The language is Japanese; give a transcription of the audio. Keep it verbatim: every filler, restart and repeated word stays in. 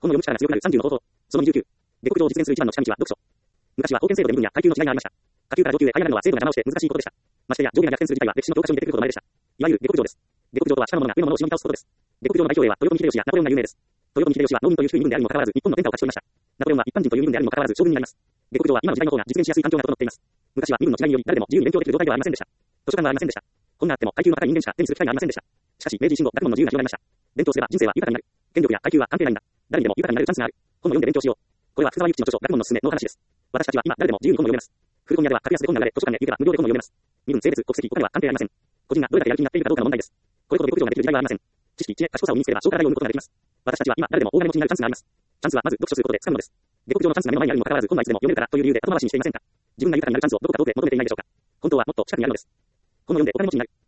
本の読む力が強くなるさんじゅうの方法。そのにじゅうきゅう。下克上を実現する一番の近道は読書。昔は封建制度で身分や階級の違いがありました。下級から上級へ這い上がるのは制度が邪魔をして難しいことでした。ましてや上下が逆転する事態は歴史の教科書に出てくることまででした。いわゆる下克上です。下克上とは下の者が上の者をしのぎ倒すことです。下克上の代表例は豊臣秀吉やナポレオンが有名です。豊臣秀吉は農民という低い身分であるにもかかわらず日本の天下を勝ち取りました。ナポレオンは一般人という身分であるにもかかわらず将軍になります。下克上は今の時代の方が実現しやすい環境が整っています。昔は身分の違いにより誰でも自由に勉強できる状態ではありませんでした。図書館がありませんでした。本があっても階級の高い人間しか手にする機会がありませんでした。しかし明治維新後学問の自由が広がりました。勉強すれば人生は豊かになる。権力や階級は関係ないんだ。誰にでも豊かになるチャンスがある。本を読んで勉強しよう。これは福沢諭吉の著書学問のすすめの話です。私たちは今誰でも自由に本を読めます。古本屋では格安で本が売られ、図書館へ行けば無料で本を読めます。身分、性別、国籍、お金は関係ありません。個人がどれだけやる気になっているかどうかの問題です。これほど下克上ができる時代はありません。知識、知恵、賢さを身につければ小から読むことができます。私たちは今誰でも大金持ちになるチャンスがあります。チャンスはまず読書することで掴むのです。下克上のチャンスが目の前にあるにもかかわらず本はいつでも読めるからという理由で後回しにしていませんか。自分が豊かになるチャンスをどこか遠くで求めていないでしょうか。本当はもっと近くにあるのです。本を読んでお金持ちになる。